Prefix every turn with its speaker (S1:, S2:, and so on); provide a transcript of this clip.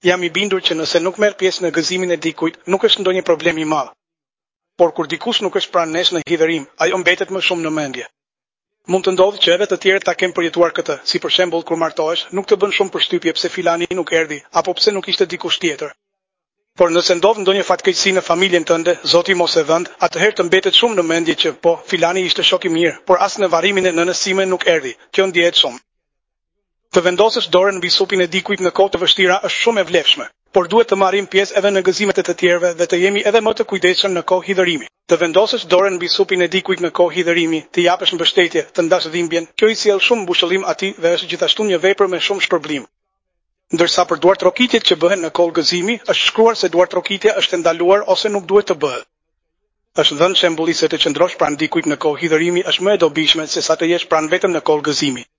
S1: Jam I bindur që nëse nuk merr pjesë në gëzimin e dikujt, nuk është ndonjë problem I madh. Por kur dikush nuk është pranë nesh në hidhërim, ajo mbetet më shumë në mendje. Mund të ndodhë që edhe të tjerët ta kenë përjetuar këtë, si për shembull kur martohesh, nuk të bën shumë përshtypje pse filani nuk erdhi, apo pse nuk ishte dikush tjetër. Por nëse ndodh ndonjë fatkeqësi në familjen tënde, Zoti mos e vënd, atëherë të mbetet shumë në mendje që po, filani ishte shok I mirë, por as në varrimin e nënës sime nuk erdhi. Kjo ndihet shumë. Të vendosësh dorën mbi supin e dikujt në kohë të vështira është shumë e vlefshme, por duhet të marrim pjesë edhe në gëzimet e të tjerëve dhe të jemi edhe më të kujdesshëm në kohë hidhërimi. Të vendosësh dorën mbi supin e dikujt në kohë hidhërimi, të japësh mbështetje, të ndash dhimbjen, kjo I sjell shumë mbushëllim atij dhe është gjithashtu një vepër me shumë shpërblim. Ndërsa për duartrokitjet që bëhen në kohë gëzimi, është shkruar se duartrokitja është e ndaluar ose nuk duhet të bëhet. Është dhënë shembulli se të qëndrosh pranë dikujt në kohë hidhërimi është më e dobishme se sa të jesh pranë vetëm në kohë gëzimi.